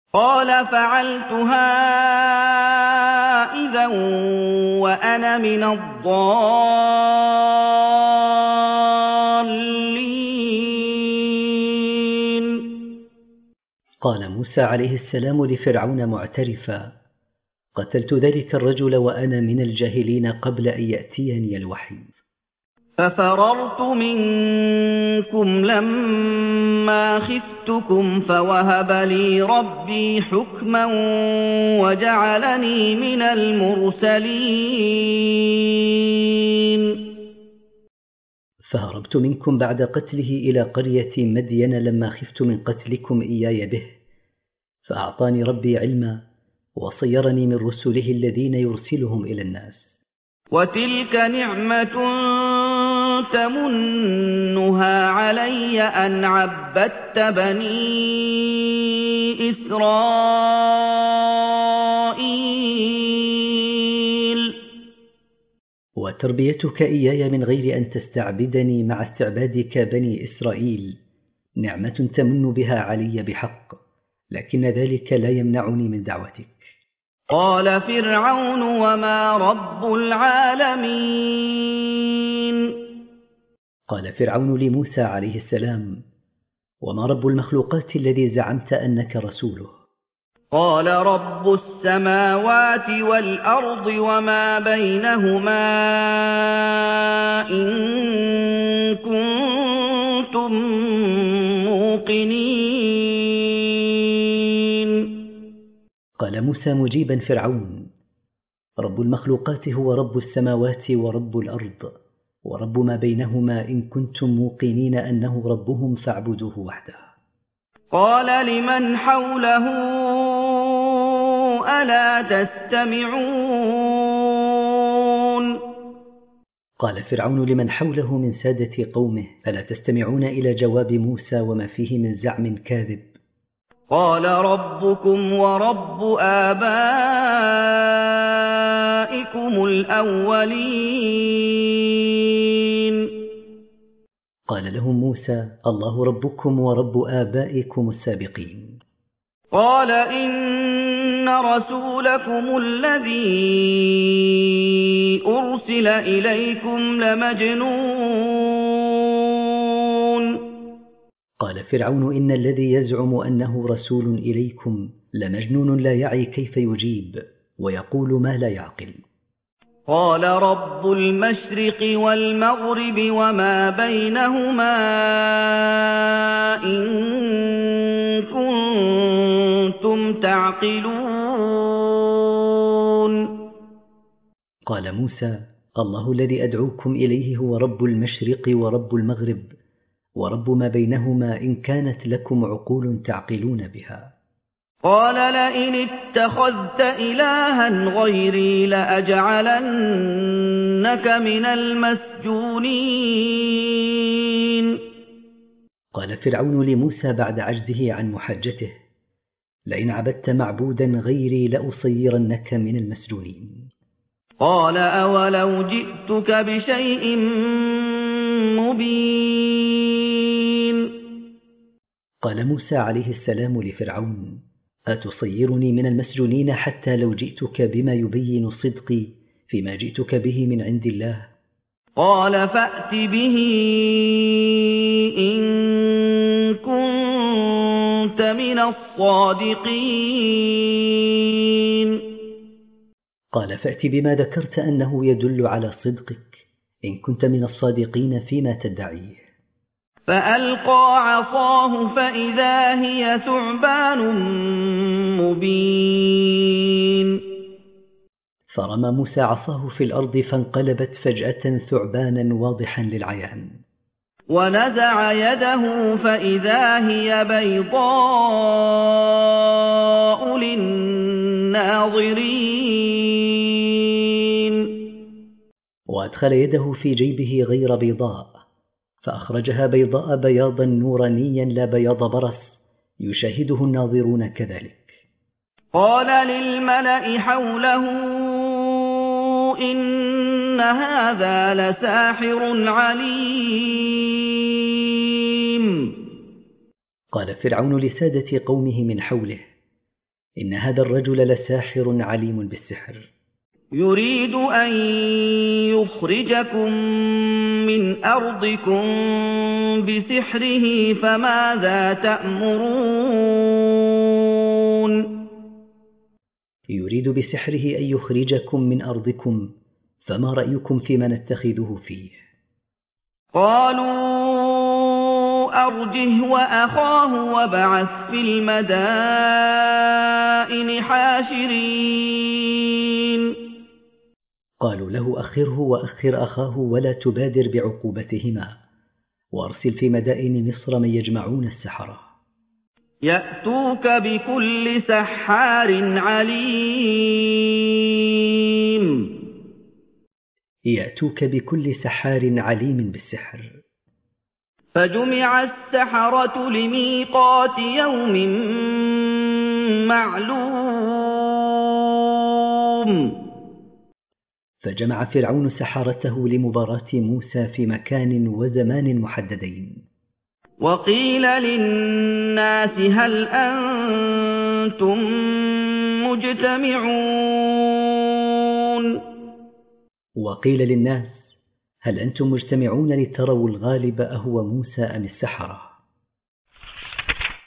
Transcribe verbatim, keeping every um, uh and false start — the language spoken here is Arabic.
قال فعلتها إذا وأنا من الضالين. قال موسى عليه السلام لفرعون معترفا: قتلت ذلك الرجل وأنا من الجاهلين قبل أن يأتيني الوحي. ففررت منكم لما خفتكم فوهب لي ربي حكما وجعلني من المرسلين. فهربت منكم بعد قتله إلى قرية مدين لما خفت من قتلكم إياي به، فأعطاني ربي علما وصيرني من رسله الذين يرسلهم إلى الناس. وتلك نعمة تمنها علي أن عبدت بني إسرائيل. وتربيتك إياي من غير أن تستعبدني مع استعبادك بني إسرائيل نعمة تمن بها علي بحق، لكن ذلك لا يمنعني من دعوتك. قال فرعون وما رب العالمين. قال فرعون لموسى عليه السلام: وما رب المخلوقات الذي زعمت أنك رسوله؟ قال رب السماوات والأرض وما بينهما إن كنتم موقنين. قال موسى مجيبا فرعون: رب المخلوقات هو رب السماوات ورب الأرض ورب ما بينهما إن كنتم موقنين أنه ربهم فاعبدوه وحده. قال لمن حوله ألا تستمعون. قال فرعون لمن حوله من سادة قومه: ألا تستمعون إلى جواب موسى وما فيه من زعم كاذب؟ قال ربكم ورب آبائكم الأولين. قال لهم موسى: الله ربكم ورب آبائكم السابقين. قال إن رسولكم الذي أرسل إليكم لمجنون. قال فرعون: إن الذي يزعم أنه رسول إليكم لمجنون لا يعي كيف يجيب ويقول ما لا يعقل. قال رب المشرق والمغرب وما بينهما إن كنتم تعقلون. قال موسى: الله الذي أدعوكم إليه هو رب المشرق ورب المغرب ورب ما بينهما إن كانت لكم عقول تعقلون بها. قال لئن اتخذت إلها غيري لأجعلنك من المسجونين. قال فرعون لموسى بعد عجزه عن محاجته: لئن عبدت معبودا غيري لأصيرنك من المسجونين. قال أولو جئتك بشيء مبين. قال موسى عليه السلام لفرعون: أتصيرني من المسجونين حتى لو جئتك بما يبين صدقي فيما جئتك به من عند الله؟ قال فأت به إن كنت من الصادقين. قال فأت بما ذكرت أنه يدل على صدقك إن كنت من الصادقين فيما تدعيه. فألقى عصاه فإذا هي ثعبان مبين. فرمى موسى عصاه في الأرض فانقلبت فجأة ثعبانا واضحا للعيان. ونزع يده فإذا هي بيضاء للناظرين. وأدخل يده في جيبه غير بيضاء فأخرجها بيضاء بياضا نورانيا لا بياض برص يشاهده الناظرون كذلك. قال للملأ حوله إن هذا لساحر عليم. قال فرعون لسادة قومه من حوله: إن هذا الرجل لساحر عليم بالسحر. يريد أن يخرجكم من أرضكم بسحره فماذا تأمرون؟ يريد بسحره أن يخرجكم من أرضكم، فما رأيكم فيما نتخذه فيه؟ قالوا أرجه وأخاه وابعث في المدائن حاشرين. قالوا له أخره وأخر أخاه ولا تبادر بعقوبتهما، وأرسل في مدائن مصر من يجمعون السحرة يأتوك بكل سحار عليم. يأتوك بكل سحار عليم بالسحر. فجمع السحرة لميقات يوم معلوم. فجمع فرعون سحرته لمباراة موسى في مكان وزمان محددين. وقيل للناس هل أنتم مجتمعون؟ وقيل للناس هل أنتم مجتمعون لتروا الغالب أهو موسى أم السحرة؟